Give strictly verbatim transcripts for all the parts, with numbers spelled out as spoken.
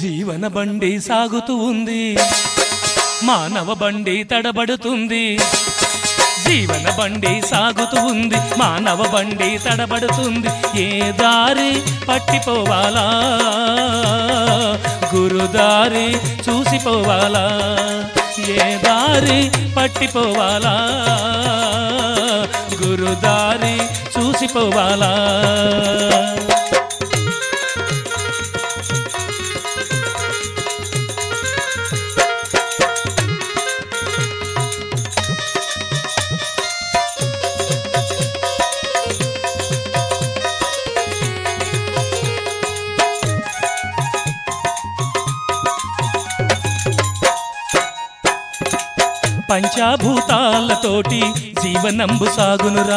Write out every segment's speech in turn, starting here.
జీవన బండి సాగుతూ ఉంది, మానవ బండి తడబడుతుంది. జీవన బండి సాగుతూ ఉంది, మానవ బండి తడబడుతుంది. ఏ దారి పట్టిపోవాలా, గురుదారి చూసిపోవాలా. ఏ దారి పట్టిపోవాలా, గురుదారి చూసిపోవాలా. పంచభూతాలతోటి జీవనంబు సాగునురా,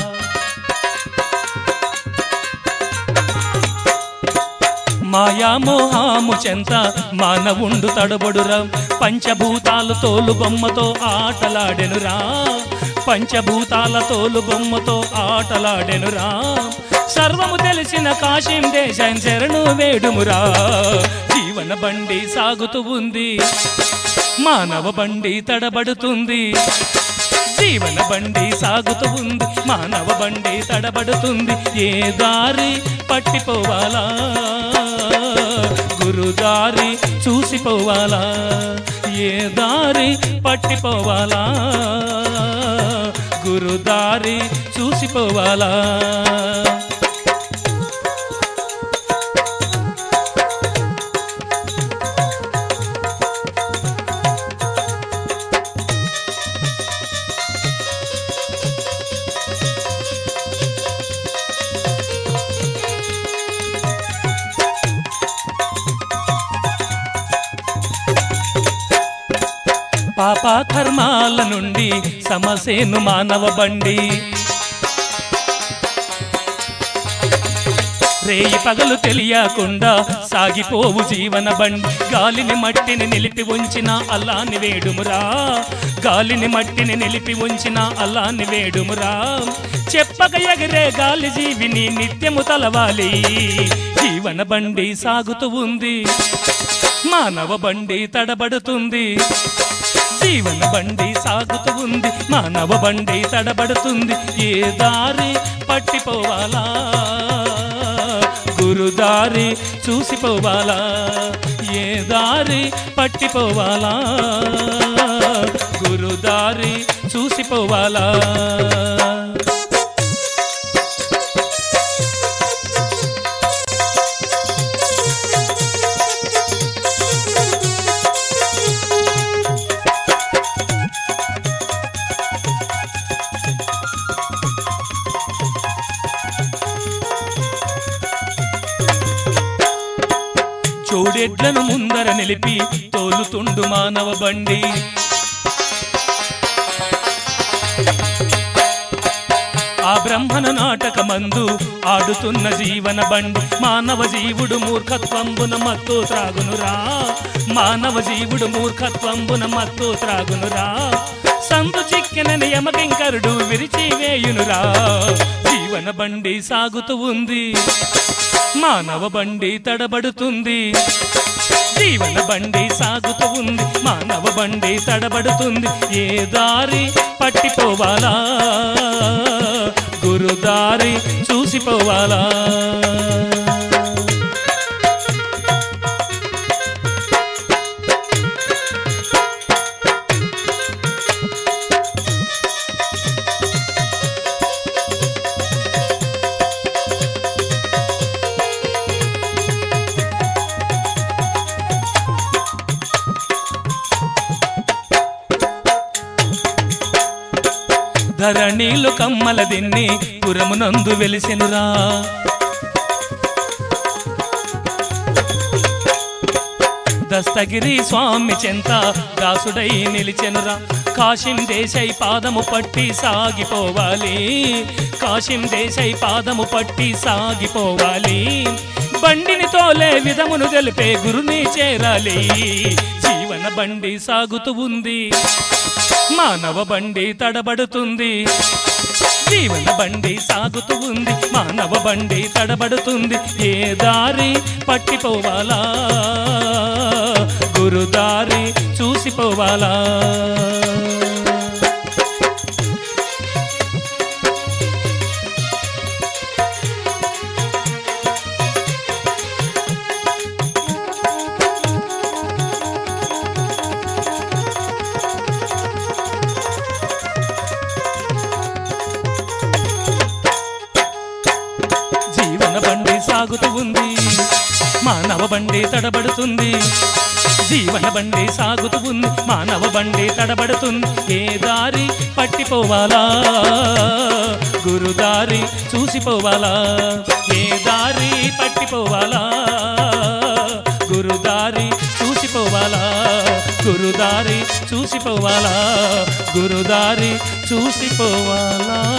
మాయామోహాము చెంత మానవుండు తడబడురా. పంచభూతాల తోలు బొమ్మతో ఆటలాడెనురా, పంచభూతాల తోలు బొమ్మతో ఆటలాడెనురా. సర్వము తెలిసిన కాశీం దేశం శరణు వేడుమురా. జీవన బండి సాగుతూ ఉంది, మానవ బండి తడబడుతుంది. జీవన బండి సాగుతూ ఉంది, మానవ బండి తడబడుతుంది. ఏ దారి పట్టిపోవాలా, గురుదారి చూసిపోవాలా. ఏ దారి పట్టిపోవాలా, గురుదారి చూసిపోవాలా. పాప కర్మాల నుండి సమసేను మానవ బండి. రేయి పగలు తెలియకుండా సాగిపోవు జీవన బండి. గాలిని మట్టిని నిలిపి ఉంచిన అల్లాని వేడుమురా, గాలిని మట్టిని నిలిపి ఉంచిన అల్లాని వేడుమురా. చెప్పక ఎగిరే గాలి జీవిని నిత్యము తలవాలి. జీవన బండి సాగుతూ ఉంది, మానవ బండి తడబడుతుంది. జీవన బండి సాగుతూ ఉంది, మానవ బండి తడబడుతుంది. ఏ దారి పట్టిపోవాలా, గురుదారి చూసిపోవాలా. ఏ దారి పట్టిపోవాలా, గురుదారి చూసిపోవాలా. చూడెడ్లను ముందర నిలిపి తోలుతుండు మానవ బండి. ఆ బ్రహ్మణ నాటకమందు ఆడుతున్న జీవన బండి. మానవ జీవుడు మూర్ఖత్వంబున మత్తు త్రాగునురా, మానవ జీవుడు మూర్ఖత్వంబున మత్తు త్రాగునురా. సందు చిక్కినని యమకింకరుడు విరిచి వేయునురా. జీవన బండి సాగుతూ ఉంది, మానవ బండి తడబడుతుంది. జీవన బండి సాగుతూ ఉంది, మానవ బండి తడబడుతుంది. ఏ దారి పట్టిపోవాలా, గురుదారి చూసిపోవాలా. ధరణీలు కమ్మల దిన్ని పురమునందు వెలిసెనురా. దస్తగిరి స్వామి చెంత దాసుడై నిలిచెనురా. కాశీం దేశై పాదము పట్టి సాగిపోవాలి, కాశీం దేశై పాదము పట్టి సాగిపోవాలి. బండిని తోలే విధమును తెలిపే గురుని చేరాలి. జీవన బండి సాగుతూ ఉంది, మానవ బండి తడబడుతుంది. జీవన బండి సాగుతూ ఉంది మానవ బండి తడబడుతుంది ఏ దారి పట్టిపోవాలా గురుదారి చూసిపోవాలా బండి సాగుతూ ఉంది మానవ బండి తడబడుతుంది జీవన బండి సాగుతూ ఉంది మానవ బండి తడబడుతుంది ఏ దారి పట్టిపోవాలా గురుదారి చూసిపోవాలా ఏ దారి పట్టిపోవాలా గురుదారి చూసిపోవాలా గురుదారి చూసిపోవాలా గురుదారి చూసిపోవాలా